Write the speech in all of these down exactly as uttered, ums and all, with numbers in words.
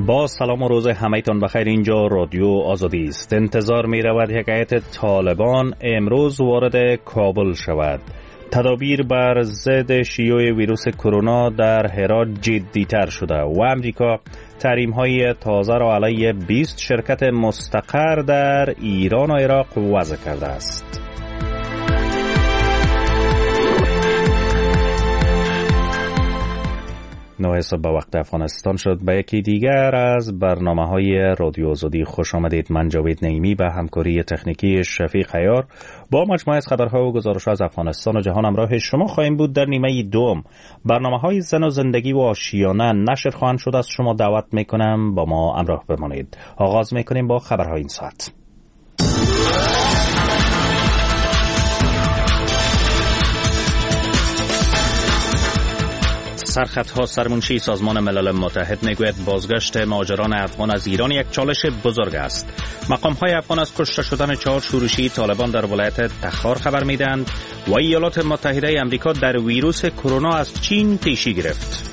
با سلام و روز همه‌تان بخیر. اینجا رادیو آزادی است. انتظار می رود یک هیئت طالبان امروز وارد کابل شود. تدابیر بر ضد شیوع ویروس کرونا در هرات جدی‌تر شده و امریکا تحریم‌های تازه را علیه بیست شرکت مستقر در ایران و عراق وضع کرده است. نه صبح به وقت افغانستان شد. به یکی دیگر از برنامه‌های رادیو آزادی خوش آمدید. من جاوید نعیمی به همکاری تکنیکی شفیق عیار با مجموعه از خبرها و گزارش‌ها از افغانستان و جهان همراه شما خواهیم بود. در نیمه دوم برنامه‌های زن و زندگی و آشیانه نشر خواهند شد. از شما دعوت می‌کنم با ما همراه بمانید. آغاز می‌کنیم با خبرهای این ساعت. سرخطها سرمنشی سازمان ملل متحد میگوید بازگشت مهاجران افغان از ایران یک چالش بزرگ است. مقام‌های افغان از کشته شدن چهار شورشی طالبان در ولایت تخار خبر میدهند و ایالات متحده آمریکا در ویروس کرونا از چین پیشی گرفت.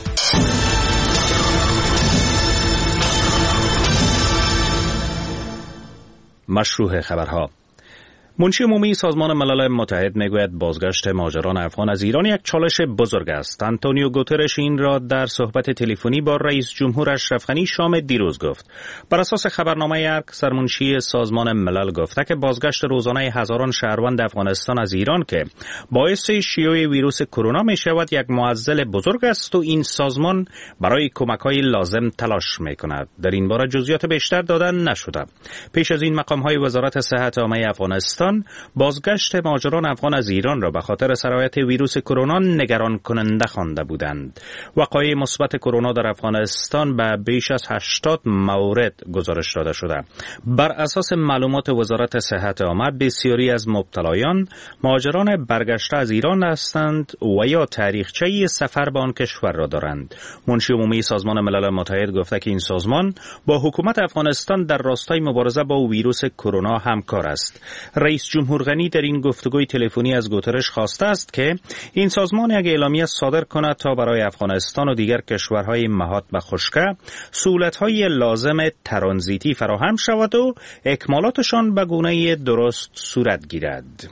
مشروع خبرها. منشی عمومی سازمان ملل متحد میگوید بازگشت مهاجران افغان از ایران یک چالش بزرگ است. آنتونیو گوترش این را در صحبت تلفنی با رئیس جمهور اشرف غنی شام دیروز گفت. بر اساس خبرنامه ارک، سرمنشی سازمان ملل گفته که بازگشت روزانه هزاران شهروند افغانستان از ایران که باعث شیوع ویروس کرونا می شود یک معضل بزرگ است و این سازمان برای کمک‌های لازم تلاش می‌کند. در این باره جزئیات بیشتر دادن نشده. پیش از این مقام‌های وزارت صحت عامه افغانستان بازگشت مهاجران افغان از ایران را به خاطر سرایت ویروس کرونا نگران کننده خوانده بودند. وقایع مثبت کرونا در افغانستان به بیش از هشتاد مورد گزارش داده شده. بر اساس معلومات وزارت صحت عامه بسیاری از مبتلایان مهاجران برگشته از ایران هستند و یا تاریخچه سفر به آن کشور را دارند. منشی عمومی سازمان ملل متحد گفته که این سازمان با حکومت افغانستان در راستای مبارزه با ویروس کرونا همکار است. رئیس جمهور غنی در این گفتگوی تلفنی از گوترش خواسته است که این سازمان یک اعلامیه صادر کند تا برای افغانستان و دیگر کشورهای محاط به خشکی سهولت‌های لازم ترانزیتی فراهم شود و اکمالاتشان به گونه درست صورت گیرد.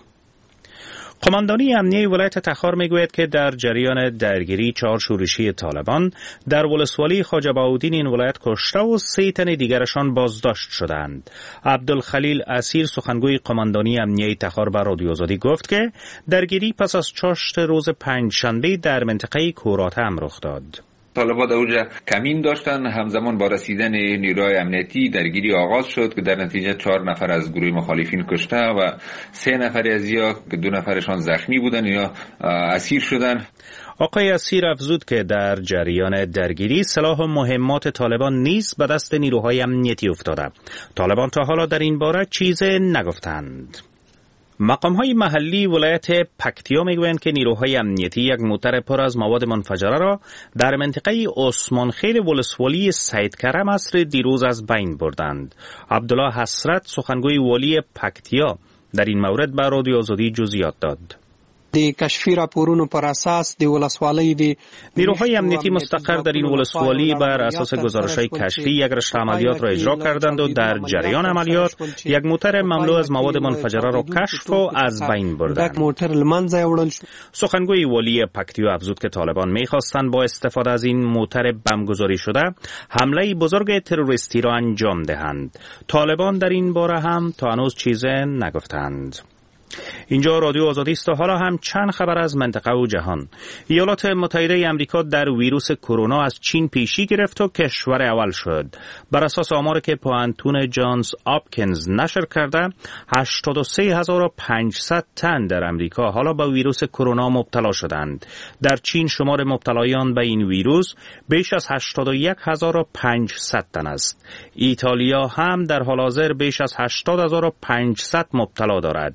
قماندانی امنیه ولایت تخار میگوید که در جریان درگیری چهار شورشی طالبان در ولسوالی خواجه بهاءالدین این ولایت کشته و سه تن دیگرشان بازداشت شدند. عبدالخلیل اسیر سخنگوی قماندانی امنیه تخار به رادیو آزادی گفت که درگیری پس از چاشت روز پنجشنبه در منطقه کوراتم رخ داد. طالبان در اونجا کمین داشتن، همزمان با رسیدن نیروهای امنیتی درگیری آغاز شد که در نتیجه چهار نفر از گروه مخالفین کشته و سه نفر از یا که دو نفرشان زخمی بودن یا اسیر شدن. آقای اسیر افزود که در جریان درگیری سلاح و مهمات طالبان نیز به دست نیروهای امنیتی افتاده. طالبان تا حالا در این باره چیز نگفتند. مقام‌های محلی ولایت پکتیا میگویند که نیروهای امنیتی یک موتر پر از مواد منفجره را در منطقه عثمان خیل ولسوالی سید کرم عصر دیروز از بین بردند. عبدالله حسرت سخنگوی والی پکتیا در این مورد به رادیو آزادی جزئیات داد. د کشفی راپورونو پر اساس د ولسوالۍ د نیروهای امنیتی مستقر در این ولسوالی بر اساس گزارش‌های کشفی یک رشت عملیات را اجرا کردند و در جریان عملیات یک موتر مملو از مواد منفجره را کشف و از بین بردند. سخنگوی والی پکتیا افزود که طالبان می‌خواستند با استفاده از این موتر بمبگذاری شده حمله بزرگ تروریستی را انجام دهند. طالبان در این باره هم تا هنوز چیزی نگفتند. اینجا رادیو آزادی است و حالا هم چند خبر از منطقه و جهان. ایالات متحده آمریکا در ویروس کرونا از چین پیشی گرفت و کشور اول شد. بر اساس آماری که پوانتون جانز آپکینز نشر کرده، هشتاد و سه هزار و پانصد تن در آمریکا حالا با ویروس کرونا مبتلا شدند. در چین شمار مبتلایان به این ویروس بیش از هشتاد و یک هزار و پانصد تن است. ایتالیا هم در حال حاضر بیش از هشتاد هزار و پانصد مبتلا دارد.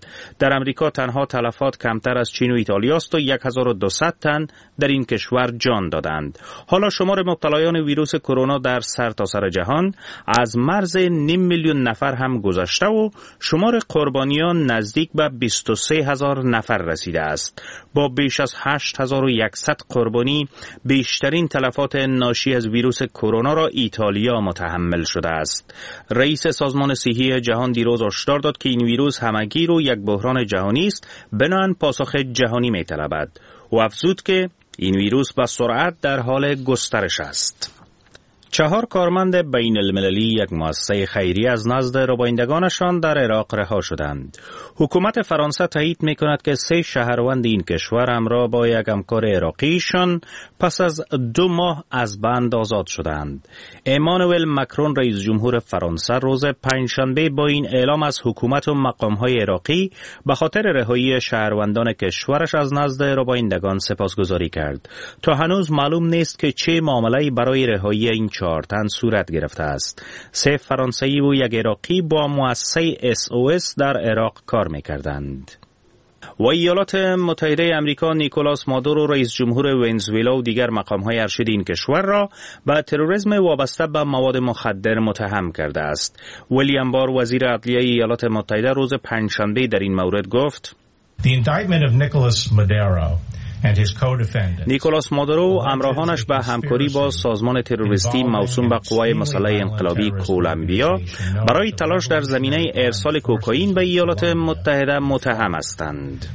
در امریکا تنها تلفات کمتر از چین و ایتالیا است و هزار و دویست تن در این کشور جان دادند. حالا شمار مبتلایان ویروس کرونا در سرتاسر جهان از مرز نیم میلیون نفر هم گذشته و شمار قربانیان نزدیک به بیست و سه هزار نفر رسیده است. با بیش از هشت هزار و صد قربانی بیشترین تلفات ناشی از ویروس کرونا را ایتالیا متحمل شده است. رئیس سازمان صحی جهان دیروز هشدار داد که این ویروس همگیر و یک بحران جهانی است، بنابراین پاسخ جهانی می‌طلبد. و افزود که این ویروس با سرعت در حال گسترش است. چهار کارمند بین المللی یک مؤسسه خیریه از نزد ربایندگانشان در عراق رها شدند. حکومت فرانسه تایید می کند که سه شهروند این کشور همراه با یک همکار عراقیشان پس از دو ماه از بند آزاد شدند. امانوئل مکرون رئیس جمهور فرانسه روز پنجشنبه با این اعلام از حکومت و مقامهای عراقی به خاطر رهایی شهروندان کشورش از نزد ربایندگان سپاسگزاری کرد. تا هنوز معلوم نیست که چه معامله‌ای برای رهایی این چهار تن صورت گرفته است. سه فرانسوی و یک عراقی با مؤسسه اس او اس در عراق کار می‌کردند. و ایالات متحده آمریکا نیکولاس مادورو رئیس جمهور ونزوئلا و دیگر مقام‌های ارشد این کشور را به تروریسم وابسته به مواد مخدر متهم کرده است. ویلیام بار وزیر عدلیه ایالات متحده روز پنجشنبه در این مورد گفت: The indictment of Nicolas Maduro نیکولاس مادورو و همراهانش به همکاری با سازمان تروریستی موسوم به قوای مسلح انقلابی کلمبیا برای تلاش در زمینه ارسال کوکائین به ایالات متحده متهم هستند.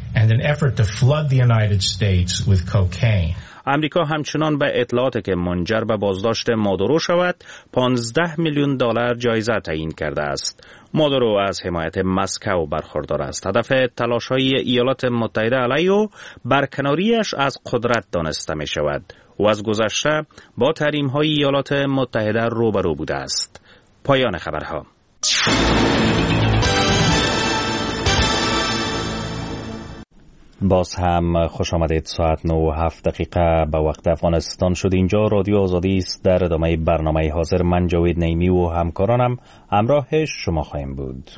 امریکا همچنان به اطلاعاتی که منجر به بازداشت مادورو شود پانزده میلیون دلار جایزه تعیین کرده است. مادورو از حمایت مسکو برخوردار است. هدف تلاش‌های ایالات متحده علیه او برکناریش از قدرت دانسته می شود و از گذشته با تحریم‌های ایالات متحده روبرو بوده است. پایان خبرها. باز هم خوش آمدید. ساعت نه و هفت دقیقه به وقت افغانستان شد. اینجا رادیو آزادی است. در ادامه برنامه حاضر من جاوید نیمی و همکارانم همراه شما خواهیم بود.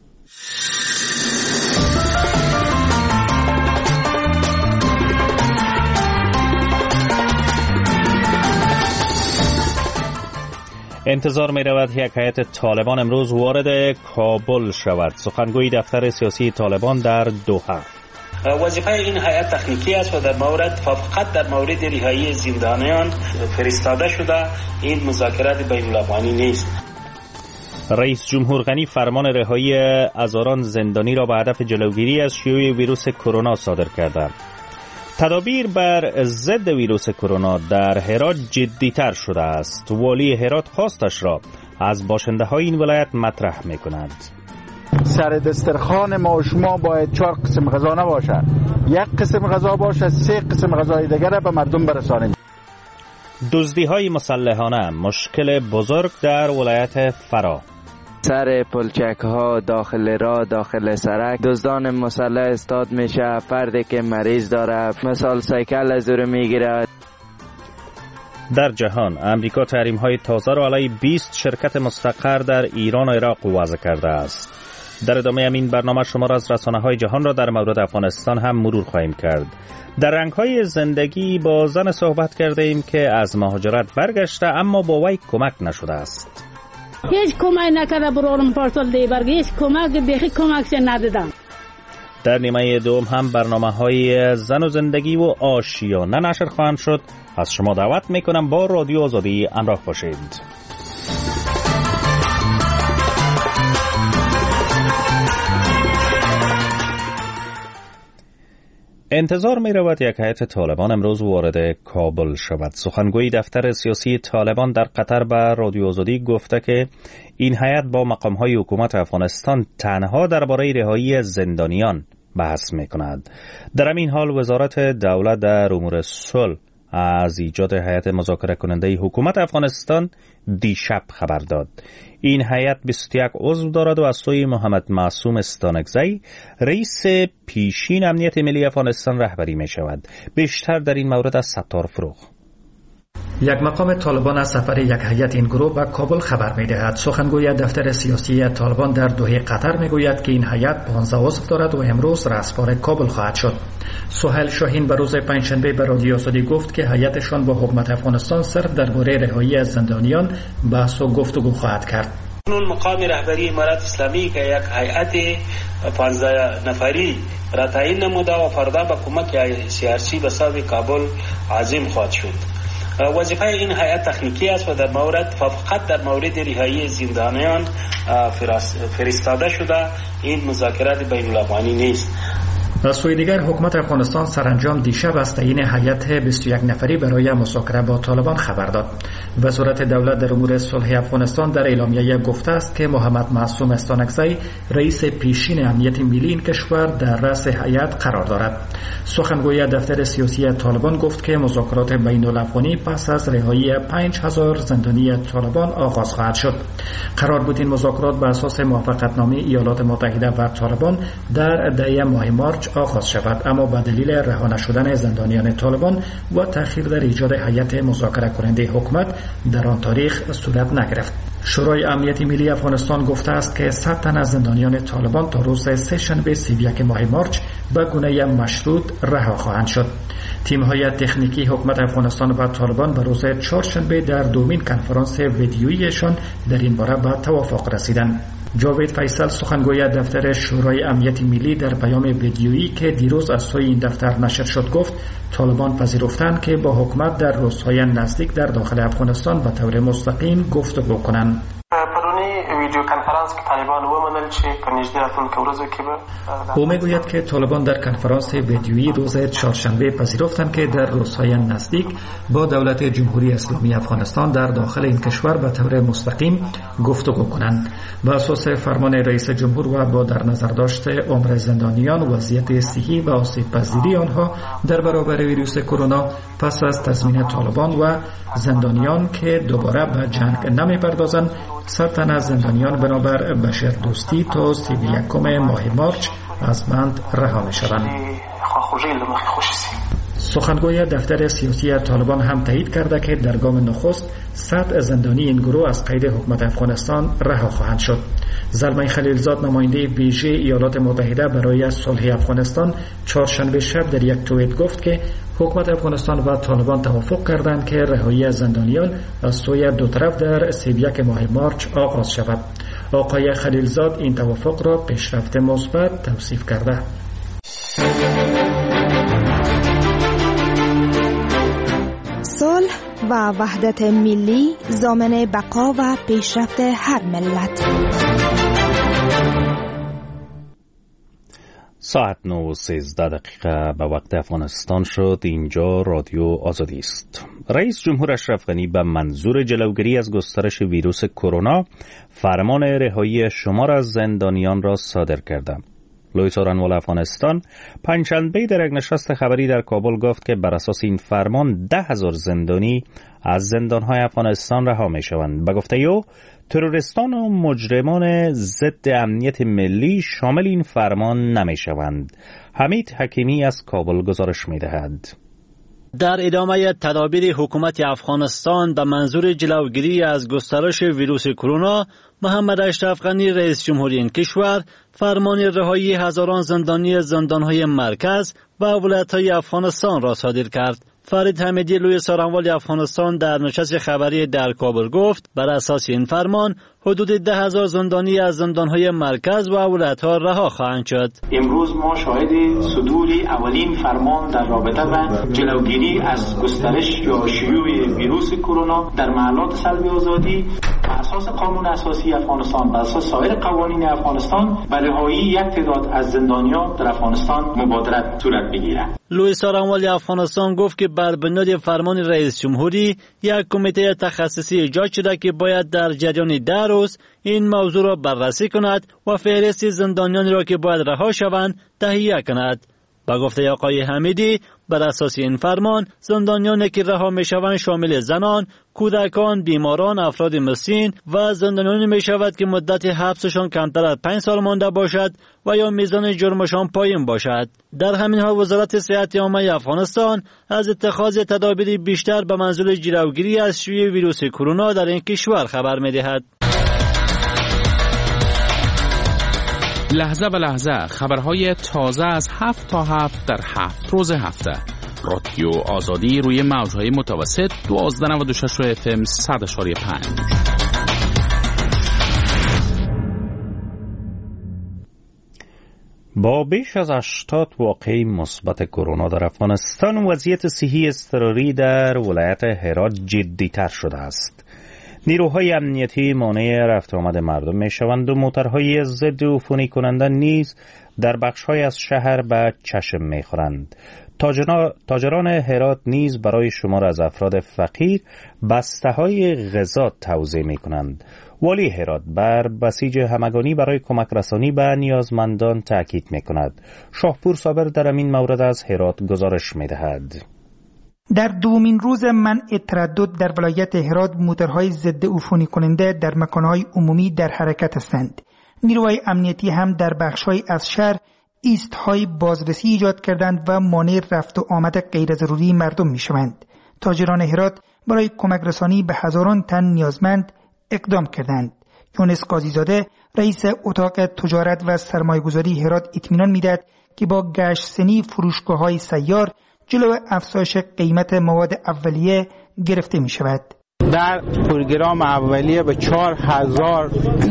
انتظار می رود یک هیئت طالبان امروز وارد کابل شود. سخنگوی دفتر سیاسی طالبان در دوحه: وظیفه این هیئت تکنیکی است و در مورد فقط در مورد رهایی زندانیان فرستاده شده. این مذاکرات بین الافغانی نیست. رئیس جمهور غنی فرمان رهایی هزاران زندانی را به هدف جلوگیری از شیوع ویروس کرونا صادر کرده. تدابیر بر ضد ویروس کرونا در هرات جدی‌تر شده است. والی هرات خواستش را از باشنده های این ولایت مطرح می کند. سر دسترخوان ما و شما باید چهار قسم غذا نباشد، یک قسم غذا باشد، سه قسم غذای دیگر به مردم برسانیم. دزدی های مسلحانه مشکل بزرگ در ولایت فرا. سر پلچک ها داخل راه، داخل سرک دزدان مسلح استاد میشه. فردی که مریض داره مثال سایکل از او میگیره. در جهان امریکا تحریم های تازه را علیه بیست شرکت مستقر در ایران و عراق وضع کرده است. در ادامه همین برنامه شما را از رسانه‌های جهان را در مورد افغانستان هم مرور خواهیم کرد. در رنگ‌های زندگی با زن صحبت کرده ایم که از مهاجرت برگشته اما با وی کمک نشده است. هیچ کمک نکرده برام پارسال دی برگ هیچ کمک بیخی کمکش ندادم. در نیمه دوم هم برنامه‌های زن و زندگی و آشیانه نشر خواهند شد. از شما دعوت می‌کنم با رادیو آزادی همراه باشید. انتظار می رود یک هیئت طالبان امروز وارد کابل شود. سخنگوی دفتر سیاسی طالبان در قطر به رادیو آزادی گفته که این هیئت با مقام‌های حکومت افغانستان تنها درباره رهایی زندانیان بحث می کند. در همین حال وزارت دولت در امور صلح از ایجاد هیئت مذاکره کننده حکومت افغانستان دیشب خبر داد. این هیئت بیست و یک عضو دارد و از سوی محمد معصوم استانکزی رئیس پیشین امنیت ملی افغانستان رهبری می شود. بیشتر در این مورد از ستار فروغ. یک مقام طالبان از سفر یک هیئت این گروه به کابل خبر می‌دهد. سخنگوی دفتر سیاسی طالبان در دوحه قطر می‌گوید که این هیئت پانزده عضو دارد و امروز رسوار کابل خواهد شد. سهیل شاهین به روز پنجشنبه به رادیو آزادی گفت که هیئتشان با حکومت افغانستان صرف درباره رهایی از زندانیان بحث و گفتگو خواهد کرد. اون مقام رهبری امارات اسلامی که یک هیئت پانزده نفری را تعیین نموده و فردا به کمک سیاسی به ساز کابل عازم خواهد شد. وظیفه این هیئت تکنیکی است و در مورد فقط در مورد رهایی زندانیان فرستاده شده. این مذاکرات بین الافغانی نیست. از سوی دیگر حکومت افغانستان سرانجام دیشب از تعیین هیئت بیست و یک نفری برای مذاکره با طالبان خبر داد. وزارت دولت در امور صلح افغانستان در اعلامیه گفته است که محمد معصوم استانکزی رئیس پیشین امنیت ملی این کشور در رأس هیئت قرار دارد. سخنگوی دفتر سیاسی طالبان گفت که مذاکرات بین الافغانی پس از رهایی پنج هزار زندانی طالبان آغاز خواهد شد. قرار بود این مذاکرات بر اساس موافقتنامه ایالات متحده و طالبان در دهم ماه مارچ آغاز شود، اما به دلیل رها نشدن زندانیان طالبان و تأخیر در ایجاد هیئت مذاکره کننده حکومت در آن تاریخ صورت نگرفت. شورای امنیت ملی افغانستان گفته است که صد تن از زندانیان طالبان تا روز سه شنبه سی و یک ماه مارچ به گونه مشروط رها خواهند شد. تیم‌های تکنیکی حکومت افغانستان و طالبان به روز چهارشنبه در دومین کنفرانس ویدیوییشان در این باره به توافق رسیدند. جاوید فیصل سخنگوی دفتر شورای امنیت ملی در پیام ویدیویی که دیروز از سوی این دفتر نشر شد گفت طالبان پذیرفتند که با حکومت در روزهای نزدیک در داخل افغانستان به طور مستقیم گفتگو کنند. ویدیو کنفرانس که طالبان ومنل چې په نږدې راتلونکو ورځو کې به او میگوید که طالبان در کنفرانس ویدیویی روز چهارشنبه پذیرفتند که در روزهای نزدیک با دولت جمهوری اسلامی افغانستان در داخل این کشور به طور مستقیم گفتگو کنند. بر اساس فرمان رئیس جمهور و با در نظر داشت عمر زندانیان، وضعیت صحی و آسیب پذیری آنها در برابر ویروس کرونا پس از تضمین طالبان و زندانیان که دوباره به جنگ نمی‌پردازند، سرتن از زندانیان بنابر بشر دوستی تا سی و یکم ماه مارچ از بند رها می شوند. سخنگوی دفتر سیاسی طالبان هم تایید کرده که در گام نخست صد زندانی این گروه از قید حکومت افغانستان رها خواهند شد. زلمه خلیلزاد نماینده ویژه ایالات متحده برای صلح افغانستان چهارشنبه شب در یک توییت گفت که حکومت افغانستان و طالبان توافق کردند که رهایی زندانیان از سوی دو طرف در سی و یک ماه مارچ آغاز شود. آقای خلیلزاد این توافق را پیشرفت مثبت توصیف کرده. صلح و وحدت ملی ضامن بقا و پیشرفت هر ملت. ساعت نه و سیزده دقیقه به وقت افغانستان شد. اینجا رادیو آزادی است. رئیس جمهور اشرف غنی به منظور جلوگیری از گسترش ویروس کرونا فرمان رهایی شمار از زندانیان را صادر کرده. لوی څارنوال افغانستان پنجشنبه در یک نشست خبری در کابل گفت که بر اساس این فرمان ده هزار زندانی از زندانهای افغانستان رها می شوند. به گفته او تروریستان و مجرمان ضد امنیت ملی شامل این فرمان نمی شوند. حمید حکیمی از کابل گزارش می دهد. در ادامه تدابیر حکومت افغانستان به منظور جلوگیری از گسترش ویروس کرونا، محمد اشرف غنی رئیس جمهوری این کشور فرمان رهایی هزاران زندانی زندانهای مرکز و ولایت‌های افغانستان را صادر کرد. فرید حمیدی لوی څارنوال افغانستان در نشست خبری در کابل گفت بر اساس این فرمان حدود ده هزار زندانی از زندانهای مرکز و ولایت‌ها رها خواهند شد. امروز ما شاهد صدور اولین فرمان در رابطه با جلوگیری از گسترش یا شیوع ویروس کرونا در محلات سلب آزادی بر اساس قانون اساسی افغانستان، بر اساس سایر قوانین افغانستان به رهایی یک تعداد از زندانیان در افغانستان مبادرت صورت بگیرد. لوی څارنوال افغانستان گفت که بر بنیاد فرمان رئیس جمهوری یک کمیته تخصصی ایجاد شده که باید در جریان ده روز این موضوع را بررسی کند و فهرست زندانیانی را که باید رها شوند تهیه کند. با گفته آقای حمیدی بر اساس این فرمان زندانیانی که رها می شوند شامل زنان، کودکان، بیماران، افراد مسکین و زندانیانی می شود که مدت حبسشان کمتر از پنج سال مانده باشد و یا میزان جرمشان پایین باشد. در همین حال وزارت صحت عامه افغانستان از اتخاذ تدابیر بیشتر به منظور جلوگیری از شیوع ویروس کرونا در این کشور خبر می دهد. لحظه به لحظه خبرهای تازه از هفت تا هفت در هفت روز هفته. رادیو آزادی روی موجهای متوسط دوازده نود و شش اف ام صد اشاری پنج. با بیش از هشتاد واقعه مثبت کرونا در افغانستان، وضعیت صحی اضطراری در ولایت هرات جدی‌تر شده است. نیروهای امنیتی مانع رفت آمد مردم می شوند و موترهای ضد عفونی کننده نیز در بخش‌های از شهر به چشم می خورند. تاجران هرات نیز برای شمار از افراد فقیر بسته‌های غذا توزیع می کنند. والی هرات بر بسیج همگانی برای کمک رسانی به نیازمندان تاکید می کند. شاهپور صابر در این مورد از هرات گزارش می دهد. در دومین روز منع تردد در ولایت هرات، موترهای ضد عفونی کننده در مکانهای عمومی در حرکت هستند. نیروهای امنیتی هم در بخش‌های از شهر ایست‌های بازرسی ایجاد کردند و مانع رفت و آمد غیر ضروری مردم می‌شوند. تاجران هرات برای کمک رسانی به هزاران تن نیازمند اقدام کردند. یونس قاضی‌زاده رئیس اتاق تجارت و سرمایه‌گذاری هرات اطمینان می‌دهد که با گشت‌سنی فروشگاه‌های سیار جلو افزایش قیمت مواد اولیه گرفته می‌شود. در پروگرام اولیه به چهار هزار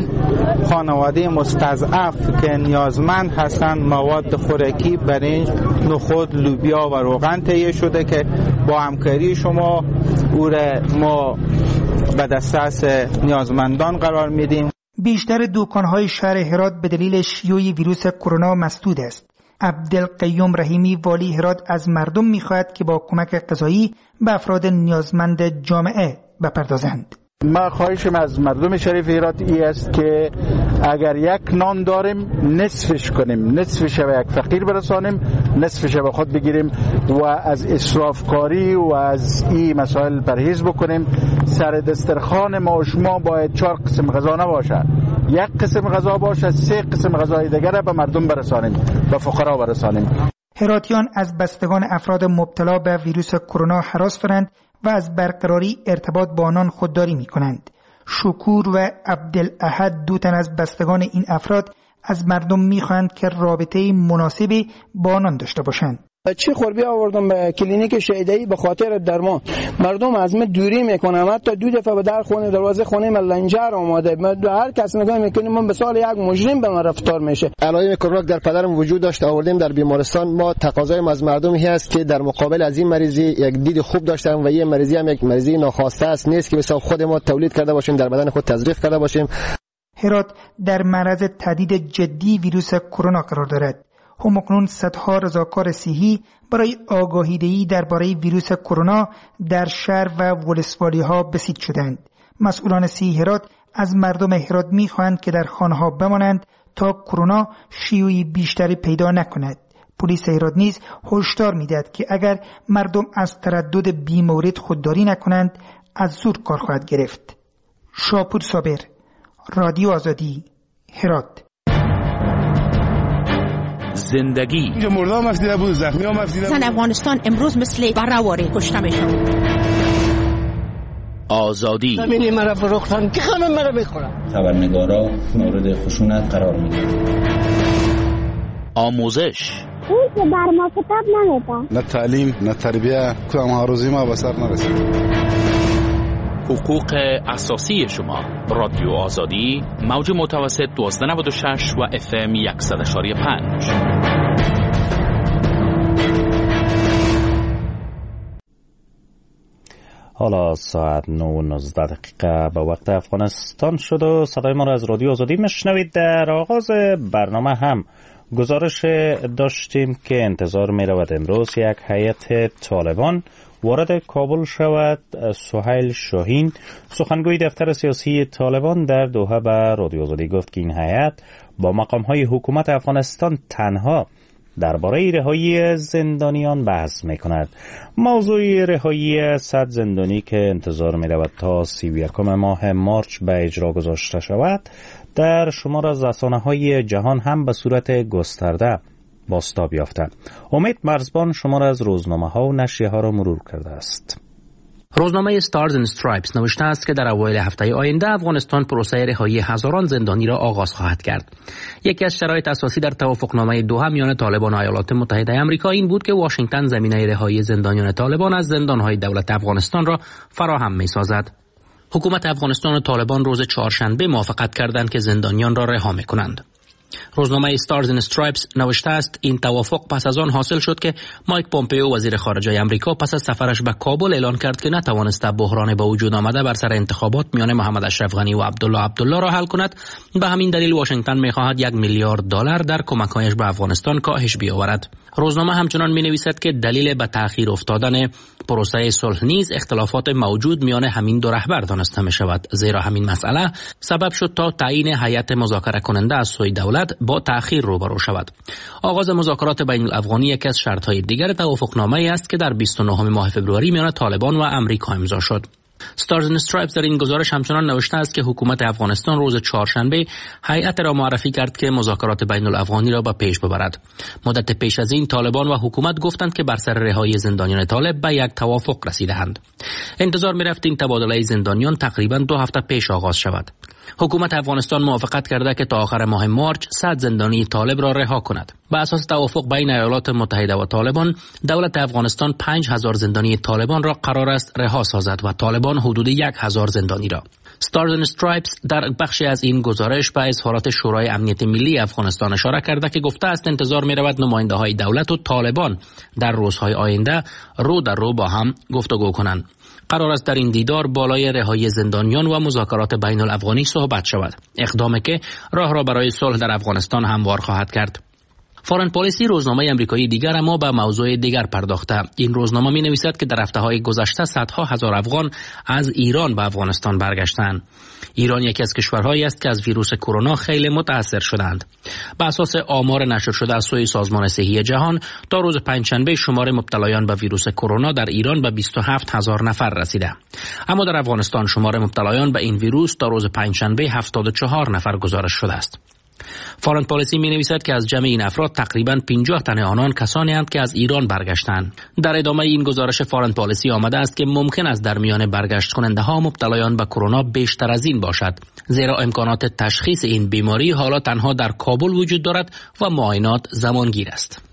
خانواده مستضعف که نیازمند هستند مواد خوراکی، برنج، نخود، لوبیا و روغن تهیه شده که با همکاری شما او را ما به دسترس نیازمندان قرار میدیم. بیشتر دکان‌های شهر هرات به دلیل شیوع ویروس کرونا مسدود است. عبدالقیوم رحیمی والی هرات از مردم می‌خواهد که با کمک غذایی به افراد نیازمند جامعه بپردازند. ما خواهشم از مردم شریف هرات ای است که اگر یک نان داریم نصفش کنیم، نصفش به یک فقیر برسانیم، نصفش به خود بگیریم و از اسراف کاری و از این مسائل پرهیز بکنیم. سر دسترخوان ما و شما باید چهار قسم غذا نباشه، یک قسم غذا باشه، سه قسم غذای دیگر به مردم برسانیم، به فقرا برسانیم. هراتیان از بستگان افراد مبتلا به ویروس کرونا هراس دارند و از برقراری ارتباط با آنان خودداری می کنند. شکور و عبدالاحد دو تن از بستگان این افراد از مردم می خواهند که رابطه مناسبی با آنان داشته باشند. چی خوربی آوردم به کلینیک شهیدایی به خاطر درمان. مردم از من دوری میکنم، حتی دو دفعه به در خونه دروازه خونه من لنجر آماده. هر کس نگاه میکنه من به سال یک مجرم به من رفتار میشه. علائم کرونا در پدرم وجود داشت، آوردیم در بیمارستان. ما تقاضای از مردم هست که در مقابل از این مریضی یک دید خوب داشتن و این مریضی هم یک مریضی ناخواسته است، نیست که مثلا خود ما تولید کرده باشیم، در بدن خود تزریق کرده باشیم. هرات در معرض تهدید جدی ویروس کرونا قرار دارد. همکنون صدها رضاکار صحی برای آگاهی‌دهی درباره ویروس کرونا در شهر و ولسوالی‌ها بسیج شدند. مسئولان صحی هرات از مردم هرات می‌خواهند که در خانه‌ها بمانند تا کرونا شیوعی بیشتری پیدا نکند. پلیس هرات نیز هشدار می‌دهد که اگر مردم از تردد بیمورد خودداری نکنند از زور کار خواهد گرفت. شاپور صابر، رادیو آزادی، هرات. زندگی اینجا مردم مفتی نبود، زخمی ها مفتی نبود. زن افغانستان امروز مثل برهواری کشته میشون. آزادی زمینی مرا فروختن که همه مرا میخورن. خبرنگارا مورد خشونت قرار میگیرن. آموزش اون که بر ما کتاب نمیده. نه تعلیم نه تربیه، کدام هاروزی ما به سر نرسید. حقوق اساسی شما. رادیو آزادی موج متوسط دوازده نود و شش و اف ام صد اشاری پنج. حالا ساعت نه و نوزده دقیقه به وقت افغانستان شد و صدای ما را از رادیو آزادی میشنوید. در آغاز برنامه هم گزارش داشتیم که انتظار می رود امروز یک هیئت طالبان وارد کابل شود. سهیل شاهین سخنگوی دفتر سیاسی طالبان در دوحه به رادیو آزادی گفت که این هیئت با مقام‌های حکومت افغانستان تنها درباره رهایی زندانیان بحث می‌کند. موضوع رهایی صد زندانی که انتظار می‌رود تا سی و یکم ماه مارچ به اجرا گذاشته شود در شمار از رسانه‌های جهان هم به صورت گسترده بازتاب یافته. امید مرزبان شمار از روزنامه‌ها و نشریه‌ها را مرور کرده است. روزنامه Stars and Stripes نوشته است که در اوایل هفته آینده افغانستان پروسه رهایی هزاران زندانی را آغاز خواهد کرد. یکی از شرایط اساسی در توافقنامه دوحه میان طالبان و ایالات متحده آمریکا این بود که واشنگتن زمینه رهایی زندانیان طالبان از زندان‌های دولت افغانستان را فراهم می‌سازد. حکومت افغانستان و طالبان روز چهارشنبه موافقت کردند که زندانیان را رها می‌کنند. روزنامه Stars and Stripes نوشته است این توافق پس از آن حاصل شد که مایک پومپئو وزیر خارجه آمریکا پس از سفرش به کابل اعلان کرد که نتوانسته بحران به وجود آمده بر سر انتخابات میان محمد اشرف غنی و عبدالله عبدالله را حل کند. به همین دلیل واشنگتن می‌خواهد یک میلیارد دلار در کمک‌هایش به افغانستان کاهش بیاورد. روزنامه همچنان می‌نویسد که دلیل به تأخیر افتادن پروسه صلح نیز اختلافات موجود میان همین دو رهبر دانسته می‌شود، زیرا همین مسئله سبب شد تا تعیین هیئت مذاکره کننده از سوی دولت با تأخیر روبرو شود. آغاز مذاکرات بین الافغانی یکی از شرط‌های دیگر توافقنامه‌ای است که در بیست و نهم ماه فوریه میان طالبان و آمریکا امضا شد. Stars and Stripes در این گزارش همچنان نوشته است که حکومت افغانستان روز چهارشنبه هیئت را معرفی کرد که مذاکرات بین الافغانی را به پیش ببرد. مدت پیش از این طالبان و حکومت گفتند که بر سر رهایی زندانیان طالب به یک توافق رسیدند. انتظار می‌رفت این تبادله زندانیان تقریباً دو هفته پیش آغاز شود. حکومت افغانستان موافقت کرده که تا آخر ماه مارچ صد زندانی طالب را رها کند. بر اساس توافق بین ایالات متحده و طالبان، دولت افغانستان پنج هزار زندانی طالبان را قرار است رها سازد و طالبان حدود یک هزار زندانی را. Stars and Stripes در بخشی از این گزارش به اظهارات شورای امنیت ملی افغانستان اشاره کرده که گفته است انتظار می‌رود نماینده‌های دولت و طالبان در روزهای آینده رو در رو با هم گفتگو کنند. قرار است در این دیدار بالای رهایی زندانیان و مذاکرات بین الافغانی صحبت شود، اقدامی که راه را برای صلح در افغانستان هموار خواهد کرد. فارن پالیسی روزنامه آمریکایی دیگر اما به موضوع دیگر پرداخته. این روزنامه می نویسد که در هفته‌های گذشته صدها هزار افغان از ایران به افغانستان برگشتند. ایران یکی از کشورهایی است که از ویروس کرونا خیلی متاثر شدند. بر اساس آمار نشر شده از سوی سازمان صحی جهان تا روز پنجشنبه شمار مبتلایان به ویروس کرونا در ایران به بیست و هفت هزار نفر رسیده. اما در افغانستان شمار مبتلایان به این ویروس تا روز پنجشنبه هفتاد و چهار نفر گزارش شده است. فارن پالیسی می نویسد که از جمع این افراد تقریباً پنجاه تن آنان کسانی اند که از ایران برگشتند. در ادامه این گزارش فارن پالیسی آمده است که ممکن است در میان برگشت کننده ها مبتلایان به کرونا بیشتر از این باشد، زیرا امکانات تشخیص این بیماری حالا تنها در کابل وجود دارد و معاینات زمانگیر است.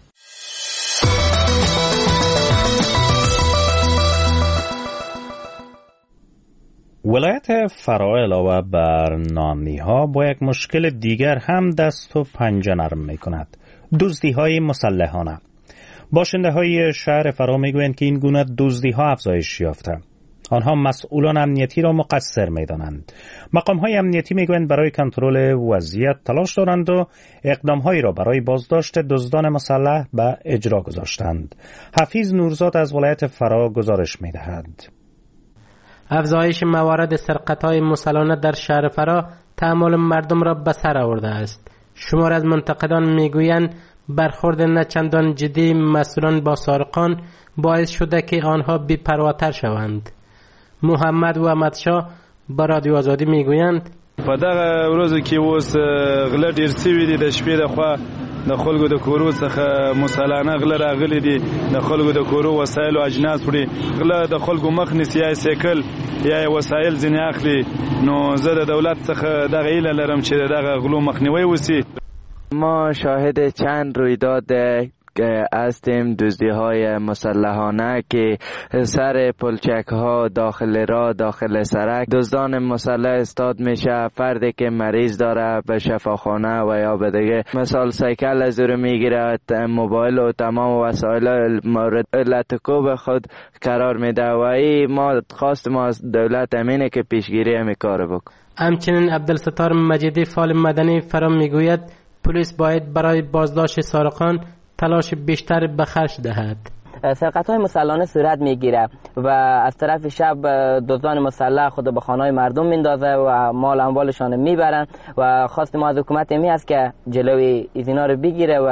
ولایت فرا علاوه بر نانی‌ها با یک مشکل دیگر هم دست و پنجه نرم می‌کند: دزدی‌های مسلحانه. باشنده‌های شهر فرا می‌گویند که این گونه دزدی‌ها افزایش یافته. آنها مسئولان امنیتی را مقصر می‌دانند. مقام‌های امنیتی می‌گویند برای کنترل وضعیت تلاش دارند و اقدام‌هایی را برای بازداشت دزدان مسلح به اجرا گذاشتند. حفیظ نورزاد از ولایت فرا گزارش می‌دهد. افزایش موارد سرقت‌های مسلحانه در شهر فرا تأمل مردم را به سر آورده است. شمار از منتقدان میگویند برخورد نچندان جدی مسئولان با سارقان باعث شده که آنها بی‌پرواتر شوند. محمد و احمدشاه با رادیو آزادی میگویند په دغه ورځو کې اوس غله ډیر سوي دي، د شپې د خوا د خلکو د کورو څخه مسلانه غله راغلي دي، د خلکو د کورو وسایل او اجناس وړي. غله د خلکو مخ نیسي، یا سیکل یا وسایل ځینې اخلي. نو زه د دولت څخه دغه هیله لرم چې دغه غلو مخنیوی وشي. ما شاهد چند رویداد هستیم، دزدی های مسلحانه که سر پلچک ها داخل راه داخل سرک دزدان مسلح استاد میشه. فردی که مریض داره به شفاخانه و یا به دیگه مثال سایکل از رو میگیره، موبایل و تمام وسایل مورد لطکوب خود قرار میده و این ما خواست ما از دولت امینه که پیشگیری همی کار بکن. همچنین عبدالستار مجیدی فعال مدنی فرام میگوید پلیس باید برای بازداشت سارقان تلاش بیشتر به خرج دهد. سرقت‌های مسلحانه صورت میگیره و از طرف شب دزدان مسلح خود به خانه‌های مردم میندازه و مال اموالشان میبرن و خواست ما از حکومت می است که جلوی اینا رو بگیره و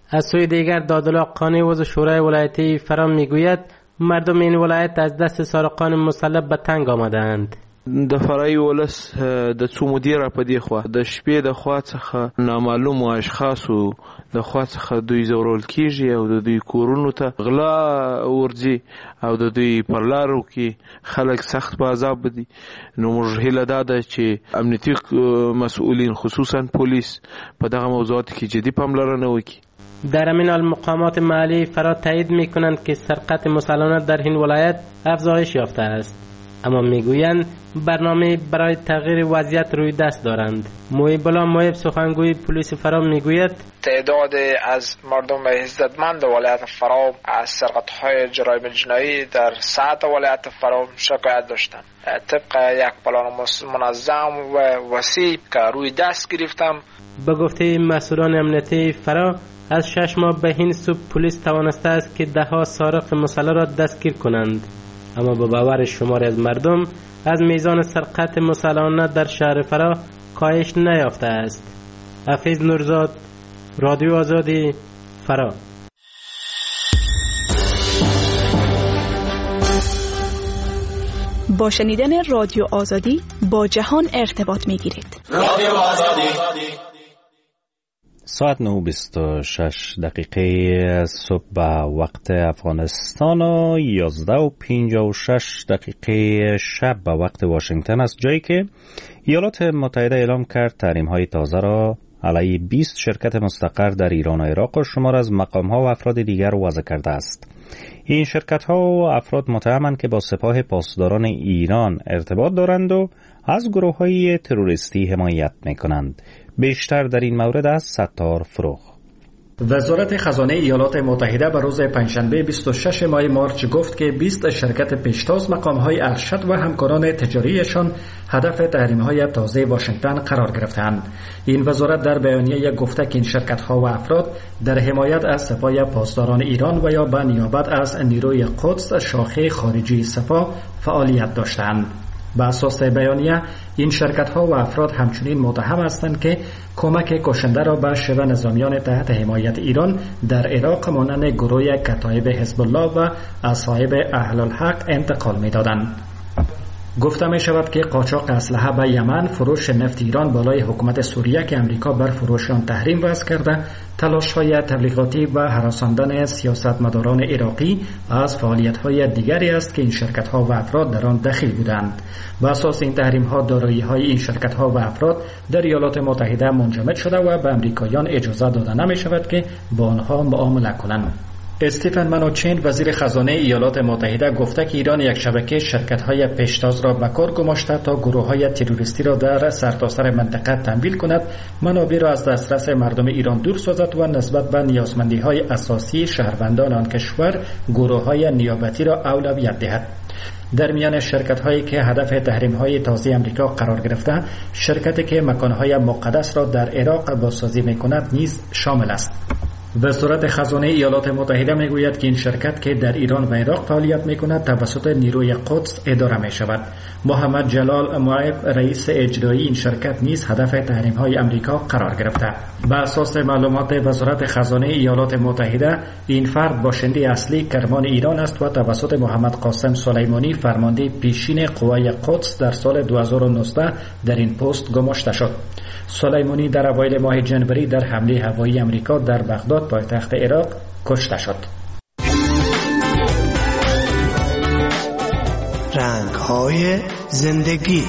از سوی دیگر دادالله قانی عضو شورای ولایتی فرا میگوید مردم این ولایت از دست سارقان مسلح به تنگ آمدند. د فرای ولس د څو مدیر په دی خو د شپې د خوا څخه نامعلوم اشخاصو د خوا څخه دوی زورول کیږي او د دوی کورونو ته غلا ورځي او د دوی پر لارو کې خلک سخت په عذاب دي. نو موږ هیله ده چې امنیتي مسئولین خصوصا پولیس په دغه موضوعات کې جدي پاملرنه وکړي. در همین حال مقامات محلی فرا تایید میکنند که سرقت مسلحانه در این ولایت افزایش یافته است، اما میگویند برنامه برای تغییر وضعیت روی دست دارند. محیب الله محیب سخنگوی پلیس فرا میگوید تعداد از مردم عزتمند ولایت فرا از سرقت‌های جرایم جنایی در سطح ولایت فرا شکایت داشتند. طبق یک پلان منظم و وسیع که روی دست گرفتم. به گفته مسئولان امنیتی فرا از شش ماه به این سو پلیس توانسته است که ده ها سارق مسلح را دستگیر کنند، اما به باور شماری از مردم از میزان سرقت مسلحانه در شهر فرا کاهش نیافته است. حفیظ نورزاد، رادیو آزادی، فرا. با شنیدن رادیو آزادی با جهان ارتباط میگیرید. رادیو آزادی. ساعت نه و بیست و شش دقیقه صبح وقت افغانستان و یازده و پنجاه و شش دقیقه شب به وقت واشنگتن است، جایی که ایالات متحده اعلام کرد تحریم‌های تازه را علیه بیست شرکت مستقر در ایران و عراق و شمار از مقام‌ها و افراد دیگر وضع کرده است. این شرکت‌ها و افراد متهمند که با سپاه پاسداران ایران ارتباط دارند و از گروه‌های تروریستی حمایت می‌کنند. بیشتر در این مورد از ستار فروغ. وزارت خزانه ایالات متحده به روز پنجشنبه بیست و شش ماه مارچ گفت که بیست شرکت پیشتاز مقام‌های ارشد و همکاران تجاریشان هدف تحریم‌های تازه واشنگتن قرار گرفتند. این وزارت در بیانیه گفته که این شرکت‌ها و افراد در حمایت از سپاه پاسداران ایران و یا به نیابت از نیروی قدس شاخه خارجی سپاه فعالیت داشتند. به اساس بیانیه این شرکت ها و افراد همچنین متهم هستند که کمک کشنده را به شبه نظامیان تحت حمایت ایران در عراق مانند گروه کتایب حزب الله و اصحاب اهل الحق انتقال می‌دادند. گفته می شود که قاچاق اسلحه به یمن، فروش نفت ایران بالای حکومت سوریه که امریکا بر فروش آن تحریم وضع کرده، تلاش‌های تبلیغاتی و هراساندن سیاستمداران عراقی از فعالیت‌های دیگری است که این شرکت‌ها و افراد در آن دخیل بودند. بر اساس این تحریم‌ها دارایی‌های این شرکت‌ها و افراد در ایالات متحده منجمد شده و به امریکاییان اجازه داده نمی‌شود که با آنها معامله کنند. استیفن منوچین وزیر خزانه ایالات متحده گفته که ایران یک شبکه شرکت‌های پیشتاز را به کار گماشته تا گروه‌های تروریستی را در سرتاسر منطقه تمویل کند، منابع را از دسترس مردم ایران دور سازد و نسبت به نیازمندی‌های اساسی شهروندان آن کشور گروه‌های نیابتی را اولویت دهد. در میان شرکت‌هایی که هدف تحریم‌های تازه امریکا قرار گرفته، شرکتی که مکان‌های مقدس را در عراق بازسازی می‌کند نیز شامل است. وزارت خزانه ایالات متحده میگوید که این شرکت که در ایران و عراق فعالیت میکند توسط نیروی قدس اداره می شود. محمد جلال معیب رئیس اجرایی این شرکت نیز هدف تحریم های امریکا قرار گرفته. بر اساس معلومات وزارت خزانه ایالات متحده، این فرد باشنده اصلی کرمان ایران است و توسط محمد قاسم سلیمانی فرمانده پیشین قوای قدس در سال دو هزار و نوزده در این پست گماشته شد. سلیمانی در اوایل ماه جنوری در حمله هوایی امریکا در بغداد پایتخت عراق کشته شد. رنگ‌های زندگی.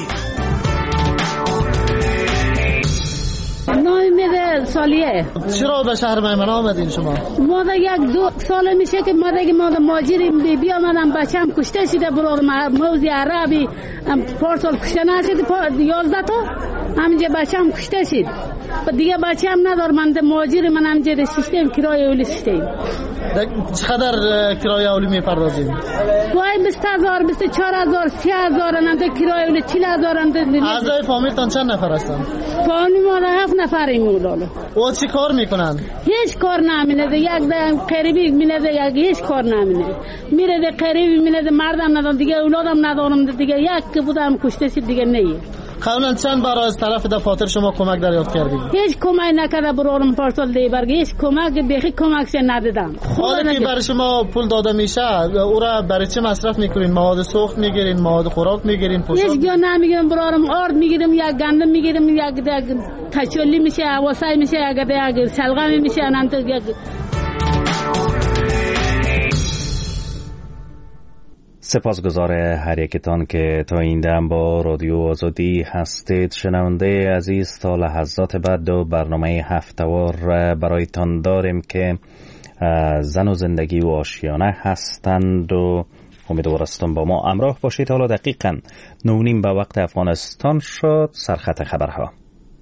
نامیده سالیه. چرا به شهر میمن آمدین شما؟ ما دا یک دو سال میشه که ما دیگه ما دا ماجریم بی بی آمدم بچم کشته شده برای موزی عربی پارسال کشته نشده یازده تا همینجا بچم کشته شد دیگه بچم ندار من دا ماجر من همینجا رسیستیم کرای اولی سیستیم. چقدر کرای اولی میپردازیم؟ وای بیست هزار بیست و چهار هزار سی هزار انده کرای اولی چل هزار انده. اعضای فامیلتان چند نفر هستن؟ فامیل ما را هفت نفریم اولالا. او چی کار میکنن؟ هیچ کار نمینده، یک ده قریبی مینده، یک هیچ کار نمینده میره ده قریبی مینده، مردم ندارم دیگه، اولادم ندارم دیگه، یک که بودم کشته شد دیگه نیه. قبلا چند بار از طرف دفاتر شما کمک دریافت کردید؟ هیچ کمک نکرده برام پارسال دیبرگ هیچ کمک بیخی کمک ندادم. حالا که برای شما پول داده میشه او را برای چه مصرف میکنین؟ مواد سوخت میگیرین، مواد خوراک میگیرین، پوشاک؟ هیچ جا نمیگیرم برام، آرد میگیرم، یک گندم میگیرم، یک تچولی میشه، واسای میشه، یک شلغم میشه، انت یک سپاسگزار هر یکتان که تا این دم با رادیو آزادی هستید. شنونده عزیز، تا لحظات بعد دو برنامه هفته‌وار برایتان داریم که زن و زندگی و آشیانه هستند و امیدوارستم با ما همراه باشید. حالا دقیقاً نونیم به وقت افغانستان شد. سرخط خبرها.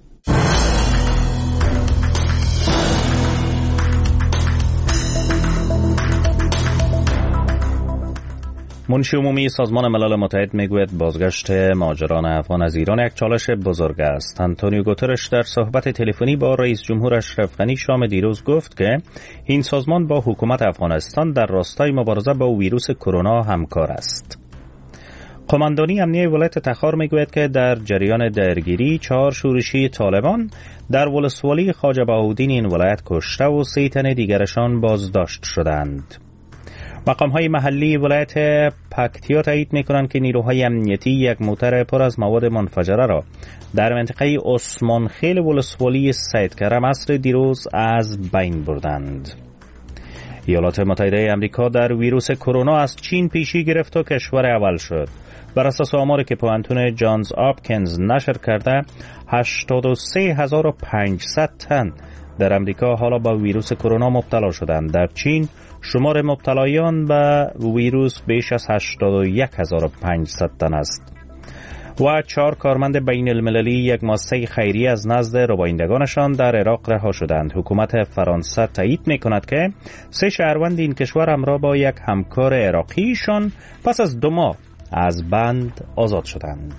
منشی عمومی سازمان ملل متحد میگوید بازگشت مهاجران افغان از ایران یک چالش بزرگ است. آنتونیو گوترش در صحبت تلفنی با رئیس جمهور اشرف غنی شام دیروز گفت که این سازمان با حکومت افغانستان در راستای مبارزه با ویروس کرونا همکار است. قماندانی امنیه ولایت تخار میگوید که در جریان درگیری چهار شورشی طالبان در ولسوالی خواجه بهاءالدین این ولایت کشته و سه تن دیگرشان بازداشت شدند. مقام‌های محلی ولایت پکتیا تایید می‌کنند که نیروهای امنیتی یک موتر پر از مواد منفجره را در منطقه عثمان خیل ولسوالی سیدکرم عصر دیروز از بین بردند. ایالات متحده آمریکا در ویروس کرونا از چین پیشی گرفت و کشور اول شد. بر اساس آماری که پوانتون جانز آپکینز نشر کرده، هشتاد و سه هزار و پانصد تن در امریکا حالا با ویروس کرونا مبتلا شدند. در چین شمار مبتلایان به ویروس بیش از هشتاد و یک هزار و پانصد تن است. و چهار کارمند بین المللی یک مؤسسه خیریه از نزد ربایندگانشان در عراق رها شدند. حکومت فرانسه تایید می‌کند که سه شهروند این کشور همراه با یک همکار عراقیشان پس از دو ماه از بند آزاد شدند.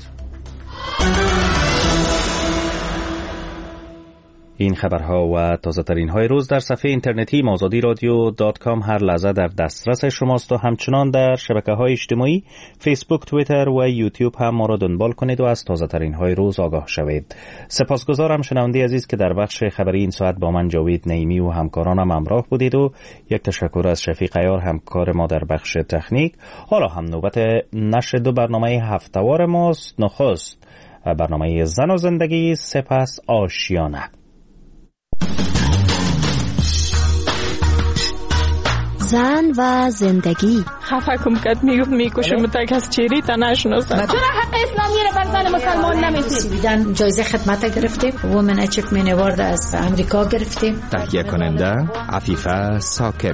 این خبرها و تازه ترین های روز در صفحه اینترنتی آزادی رادیو دات کام هر لحظه در دسترس شماست و همچنان در شبکه های اجتماعی فیسبوک، توییتر و یوتیوب هم ما را دنبال کنید و از تازه ترین های روز آگاه شوید. سپاسگزارم شنونده عزیز که در بخش خبری این ساعت با من جاوید نعیمی و همکارانم همراه بودید و یک تشکر از شفیق عیار همکار ما در بخش تکنیک. حالا هم نوبت نشر دو برنامه هفته‌وار ماست. نخست برنامه زن و زندگی، سپس آشیانه. زن و زندگی. خفه کم کد میگفت میکشم تک از چیری تا نشناسم. چرا حق اسلامی رو بر زن مسلمان نمیدید؟ بیدن جایزه خدمت گرفتیم، وومن اچیومنت اوارد از امریکا گرفتیم. تهیه کننده عفیفه ساکب.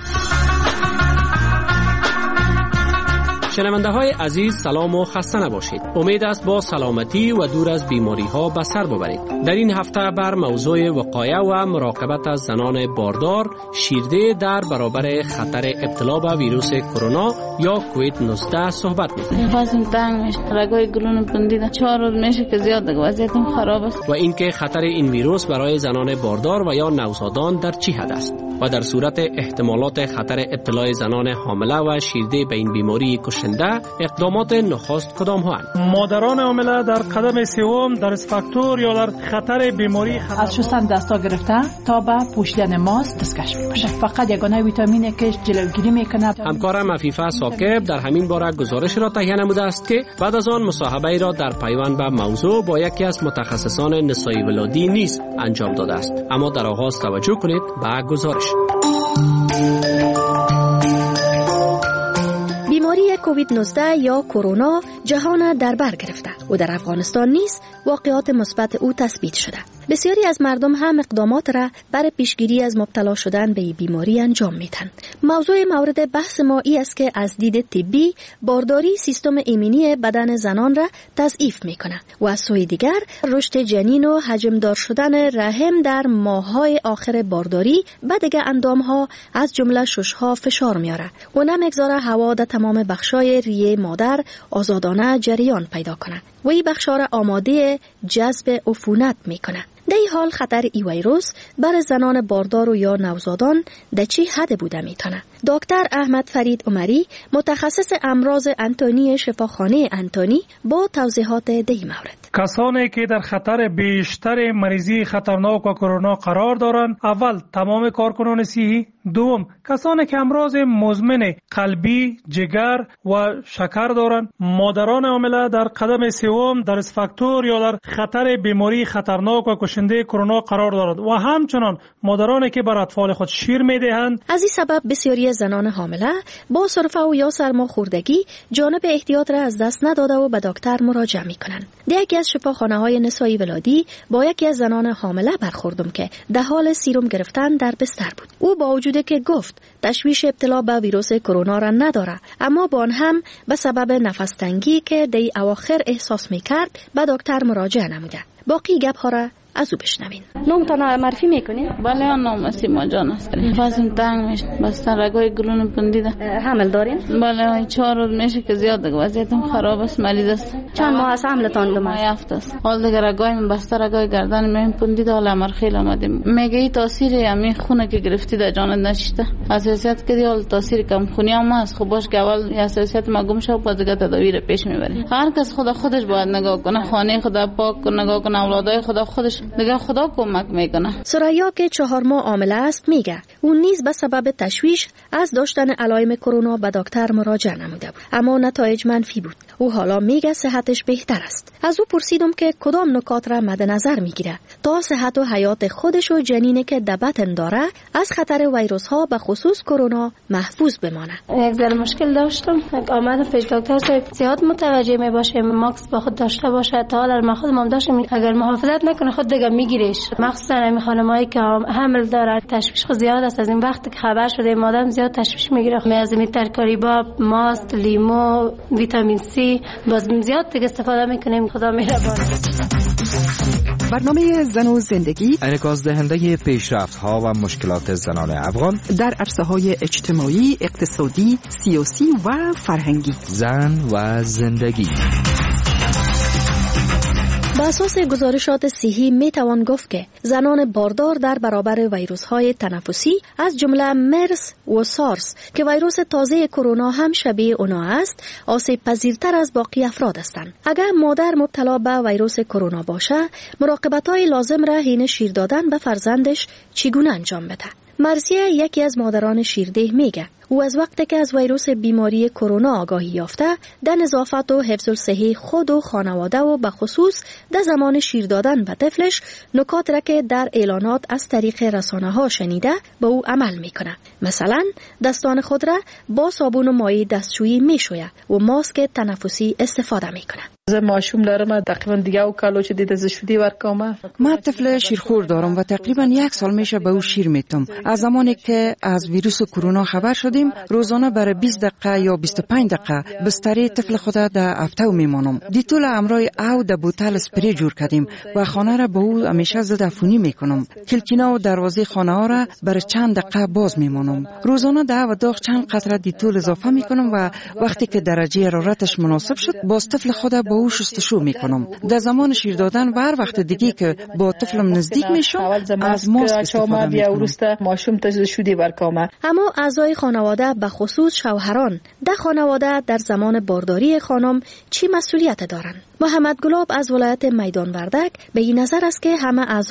شنونده های عزیز سلام و خسته نباشید. امید است با سلامتی و دور از بیماری ها به سر ببرید. در این هفته بر موضوع وقایع و مراقبت از زنان باردار شیرده در برابر خطر ابتلا به ویروس کرونا یا کووید نوزده صحبت می‌کنیم. وزن تنگ میشه، رگای گلون بندیده، چهار روز میشه که زیاد دیگه وضعیتم خراب است. و اینکه خطر این ویروس برای زنان باردار و یا نوزادان در چه حد است و در صورت احتمالات خطر ابتلا زنان حامله و شیرده به این بیماری کشنده اقدامات نخست کدام ها اند؟ مادران حامله در قدم سوم در فاکتور یا در خطر بیماری خطر از شستن دستا گرفته تا به پوشیدن ماست دستکش می‌باشه. فقط یگانه ویتامینی که جلوگیری میکنه. همکارم عفیفه ساکب در همین باره گزارش را تهیه نموده است که بعد از آن مصاحبه را در پیوند به موضوع با یکی از متخصصان نسای ولادی نیز انجام داده است. اما در آغاز توجه کنید به گزارش. بیماری کووید نوزده یا کرونا جهان در بر گرفته و در افغانستان نیز واقعات مثبت او تثبیت شده. بسیاری از مردم هم اقدامات را برای پیشگیری از مبتلا شدن به این بیماری انجام میدن. موضوع مورد بحث ما ای است که از دید طبی بارداری سیستم ایمنی بدن زنان را تضعیف میکنه و از سوی دیگر رشد جنین و حجمدار شدن رحم در ماه‌های آخر بارداری به دیگر اندام‌ها از جمله شش‌ها فشار میاره و نمیگذاره هوا در تمام بخشای ریه مادر آزادانه جریان پیدا کنه و این بخشا را آماده جذب عفونت میکنه. در این حال خطر ای ویروس بر زنان باردار و یا نوزادان در چه حد بوده میتونه؟ دکتر احمد فرید عمری متخصص امراض انتونی شفاخانه انتونی با توضیحات دی مورد. کسانی که در خطر بیشتر مریضی خطرناک و کرونا قرار دارند، اول تمام کارکنان صحی، دوم کسانی که امراض مزمن قلبی، جگر و شکر دارند، مادران حامله در قدم سوم در ریسک فاکتور یا در خطر بیماری خطرناک و کشنده کرونا قرار دارند و همچنان مادرانی که بر اطفال خود شیر میدهند. از این سبب بسیاری زنان حامله با سرفه و یا سرماخوردگی جانب احتیاط را از دست نداده و به دکتر مراجعه میکنند. در یکی از شفاخانه های نسایی ولادی با یکی از زنان حامله برخوردم که در حال سیروم گرفتن در بستر بود. او با وجودی که گفت تشویش ابتلا به ویروس کرونا را نداره، اما با آن هم به سبب نفس تنگی که در اواخر احساس میکرد به دکتر مراجعه نموده. باقی گپ ها را از او بشنوین. نام تان معرفی میکنی؟ بله نام سیما جان است. وزن تنگ میشه، بس رگای گلون بندیده. حمل دارین؟ بله چهار روز میشه که زیاد وضعیتم خراب است، مریض است. چند ماه است حملتان؟ دو ماه هفت است. حال دیگه رگای من بس رگای گردن من بندیده، حال امر خیلی آمدیم. میگه این تاثیر همین خونه که گرفتی در جان نشسته. حساسیت که حال تاثیر کم خونی هم است. خب باش که اول حساسیت ما گم شه بعد دیگه تداوی رو پیش میبری. هر کس خدا خودش باید نگاه کنه، خانه خدا پاک کنه، نگاه کنه، اولادای خدا خودش دیگه خدا کمک میکنه. سریا که چهار ماه عامله است میگه اون نیز به سبب تشویش از داشتن علائم کرونا به دکتر مراجعه نموده بود، اما نتایج منفی بود. او حالا میگه صحتش بهتر است. از او پرسیدم که کدام نکات را مد نظر میگیره تا صحت و حیات خودش و جنینی که در بطن داره از خطر ویروس ها به خصوص کرونا محفوظ بمانه. یک ذره مشکل داشتم، آمدم پیش دکتر صاحب زیاد متوجه می باشه، ماکس با خود داشته باشه. تا حالا ما خودم داشتم، اگر محافظت نکنه خود دیگه میگیرش. مخصوصا همین خانمایی که حمل داره تشویش خود زیاد است. از این وقت که خبر شده مادام زیاد تشویش میگیره، میازمی ترکاری با ماست، لیمو، ویتامین سی باز زیاد دیگه استفاده میکنیم. خدا مهربان. برنامه زن و زندگی انعکاس دهنده پیشرفت ها و مشکلات زنان افغان در عرصه های اجتماعی، اقتصادی، سیاسی و فرهنگی. زن و زندگی. با اساس گزارشات صحی می توان گفت که زنان باردار در برابر ویروس های تنفسی از جمله مرس و سارس که ویروس تازه کرونا هم شبیه اونا است، آسیب پذیرتر از باقی افراد هستند. اگر مادر مبتلا به ویروس کرونا باشه، مراقبت های لازم را حین شیر دادن به فرزندش چگونه انجام بده؟ مرزیه یکی از مادران شیرده میگه او از وقتی که از ویروس بیماری کرونا آگاهی یافته در نظافت و حفظ الصحه خود و خانواده و به خصوص در زمان شیر دادن به طفلش نکات را که در اعلانات از طریق رسانه ها شنیده به او عمل میکنه. مثلا دستان خود را با صابون و مایع دستشویی میشوید و ماسک تنفسی استفاده میکنه. از ماشوم دارم تقریبا دیگه او کالو چه دیده ز شدی ورکام. ما طفل شیرخور دارم و تقریبا یک سال میشه به او شیر میتم. از زمانی که از ویروس کرونا خبر شدیم روزانه برای بیست دقیقه یا بیست و پنج دقیقه بستری طفل خود در افتو میمانم. دیتول امرای او در بوتل اسپری جور کردیم و خانه را به او همیشه ضد عفونی میکنم. کلکینا و دروازه خانه ها را برای چند دقیقه باز میمانم. روزانه در و داغ چند قطره دیتول اضافه میکنم و وقتی که درجه حرارتش مناسب شد باز طفل خود با او شستشو میکنم. در زمان شیر دادن و هر وقت دیگه که با طفلم نزدیک میشم از ماسک استفاده میکنم. ماشوم تز شدی ورکام. اما اعضای خانواده به خصوص شوهران در خانواده در زمان بارداری خانم چی مسئولیت دارند؟ محمد گلاب از ولایت میدان وردک به این نظر است که همه اعضای